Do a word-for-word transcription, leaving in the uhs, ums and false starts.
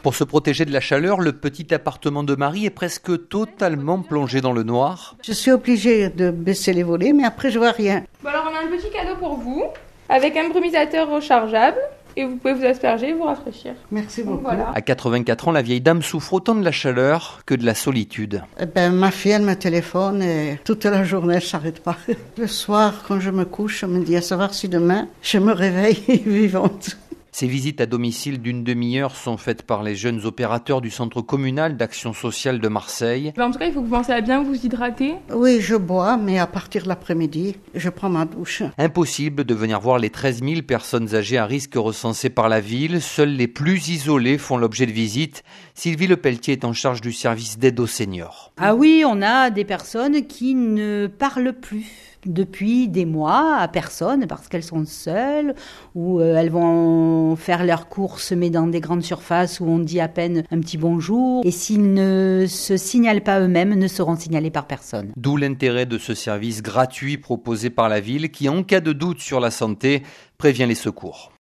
Pour se protéger de la chaleur, le petit appartement de Marie est presque totalement plongé dans le noir. Je suis obligée de baisser les volets, mais après je vois rien. Bon alors on a un petit cadeau pour vous, avec un brumisateur rechargeable. Et vous pouvez vous asperger et vous rafraîchir. Merci beaucoup. Donc, voilà. À quatre-vingt-quatre ans, la vieille dame souffre autant de la chaleur que de la solitude. Eh ben, ma fille, elle me téléphone et toute la journée, elle ne s'arrête pas. Le soir, quand je me couche, je me dis à savoir si demain, je me réveille vivante. Ces visites à domicile d'une demi-heure sont faites par les jeunes opérateurs du Centre communal d'action sociale de Marseille. En tout cas, il faut que vous pensez à bien vous hydrater. Oui, je bois, mais à partir de l'après-midi, je prends ma douche. Impossible de venir voir les treize mille personnes âgées à risque recensées par la ville. Seuls les plus isolés font l'objet de visites. Sylvie Lepelletier est en charge du service d'aide aux seniors. Ah oui, on a des personnes qui ne parlent plus depuis des mois à personne parce qu'elles sont seules ou euh, elles vont faire leurs courses mais dans des grandes surfaces où on dit à peine un petit bonjour et s'ils ne se signalent pas eux-mêmes, ne seront signalés par personne. D'où l'intérêt de ce service gratuit proposé par la ville qui, en cas de doute sur la santé, prévient les secours.